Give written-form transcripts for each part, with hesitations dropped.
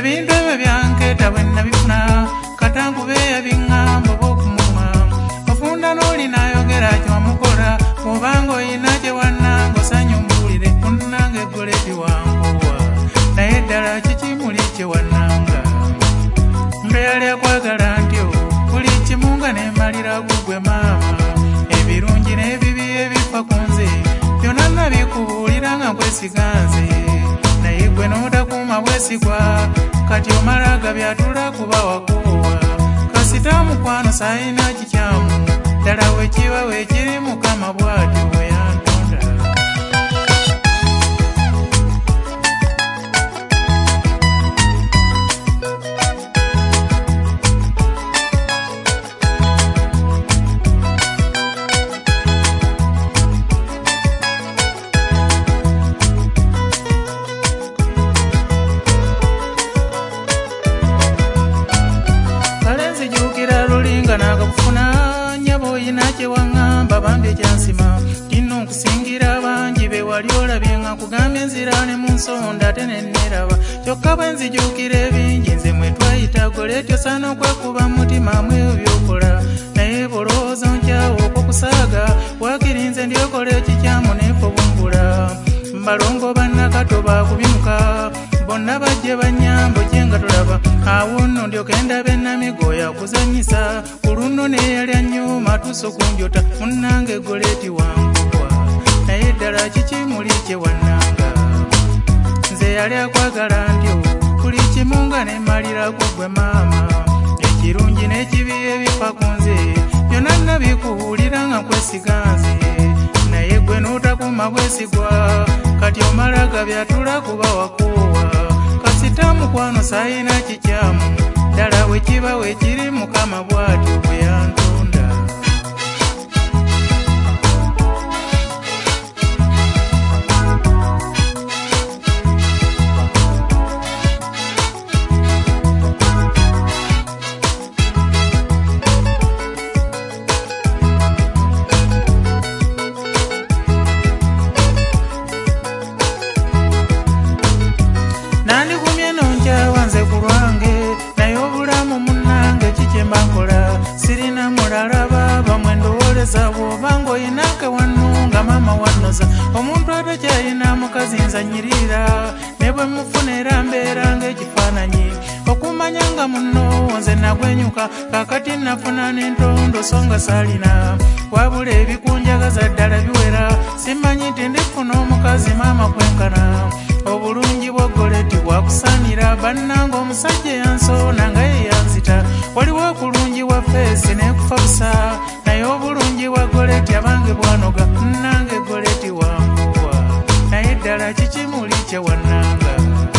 ebintu ebyo byanketa bwe nabifuna katankuba eyabiŋŋamba oba okumuma ofunda n'oli n'ayogera kyomukola obanga oyina gye wannanga osanya omuwulire munnanga eggole tiwankuwa naye ddala kikimuli kye wannanga mbe yali akwagala ntyo buli kimu nga nemalira gugwe maama ebirungi n'ebibi ebifa ku nze byonna nabikubuulira nga nkwesiga nze naye gwe n'otakuuma bwesigwa kati omalaga byatula kuba wakuwa kasita mukwano sayina kikyamu ddala wekiba wekiri mukama bw'atyo bwe yantonda nakakufuna nyabo oyina kyewaŋŋamba bambi ekyansima kino nkusingira bangi be wali olabye nga nkugambye enzira ne mu nsonda ate nenneraba kyokka bwe nzijuukira ebingi nze mwe twayita goletyo saana okwekuba mutima mu ebyo byokola naye bolowooza nkyawo okukusaaga waakiri nze ndyokola ekikyamu neefe obumbula mbalongo bannakato bakubimuka bonna bajje bannyambo gye nga tolaba awo nno ndyoke ndaba ennamigo yakuzanyisa ku luno neyalya nnyuma tuso kunjota munnanga eggoleti wangukwa naye ddala kikimuli kye wannanga nze yali akwagala ntyo buli kimu nga nemalira ku gwe maama ekirungi n'ekibi ebifa ku nze byonna nabikubuulira nga nkwesiga nze naye gwe n'otakuuma bwesigwa kati omalaga byatula kuba wakuwa kasita mukwano sayina kikyamu ddala wekiba wekiri mukama bw'atyo bwe yantonda sirina mulalaba bamwe ndowoleza bw'obanga oyinake wannunga maama wannoza omuntu atakyalina mukazi nzanyirira ne bwe mufunira mbeera ng'ekifaananyi okumanya nga munno nze nagwenyuka kakati nafuna n'entondo so nga saalina wabula ebikunjagaza ddala biwera simanyi nti ndifuna omukazi maama kwenkana obulungi bw'oggoleti bwakusaanira bannanga omusajja yansoona nga ye yanzita waliwo okulungi wa feesi n'ekufa busa naye obulungi bwa goleti abange bwanoga nnanga eggoleti wanguwa naye ddala kikimuli kye wannanga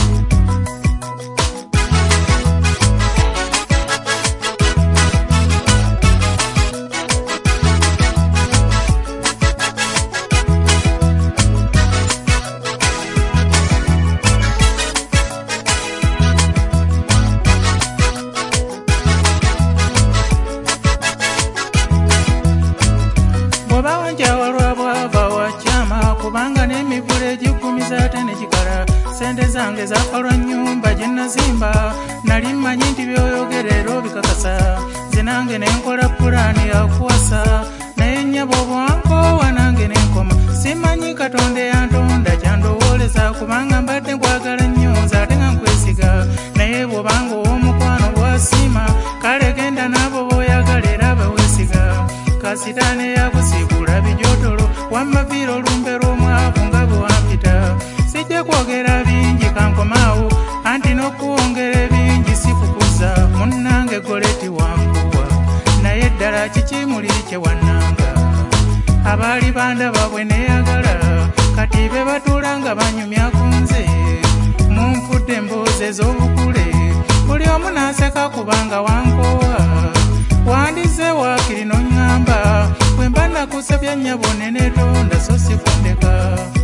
kubanga n'emivule egikumiza ate nekikala sente zange zafa nnyumba gye nazimba nali mmanyi nti byoyogerera obikakasa nze nange nenkola pulaani yakuwasa naye nnyabo obwankowa nange nenkoma simanyi katonda yantonda kyandowooleza kubanga mbadde nkwagala nnyo nze ate nga nkwesiga naye bw'obanga ow'omukwano bwasiima kale genda n'abo b'oyagala era beweesiga kasitaane yakusiigula bijotolo wammaviira olumbe lw'omwavu nga bwe wampita sijja kwogera bingi kankomaawo anti n'okuwongera ebingi sikukuza munnange goleti wanguwa naye ddala kikimuli kye wannanga abaali bandaba bwe neeyagala kati be batuula nga banyumya ku nze munfudde emboozi ez'obukule buli omu n'aseka kubanga wankowa wandize waakiri n'oŋŋamba bwe mba nakusabya nnyabo neneetonda so sikundeka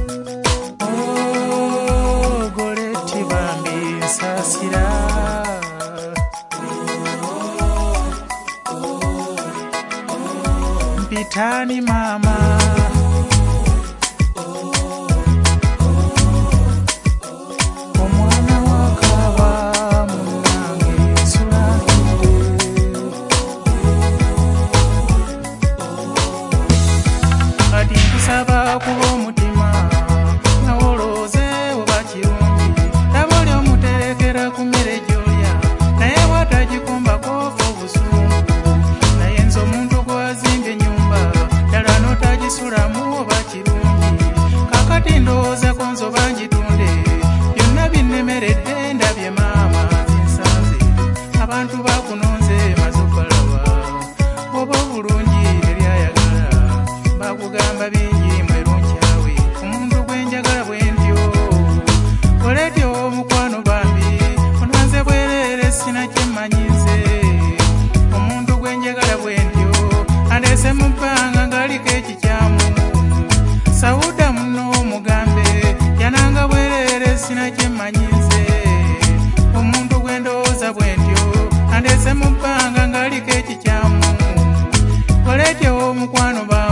goleti bambi nsaasira mpitaani maama omwana wakaaba olw'ekyo mukwano bambi onwanze bwerere sina kyemmanyize omuntu gwe njagala bwe ntyo andeese mu bbanga ng'aliko ekikyamu Sauda muno mugambe yananga bwerere sina kyemmanyize omuntu gwe ndowooza bwe ntyo andeese mu bbanga ng'aliko ekikyamu olw'ekyo mukwano bambi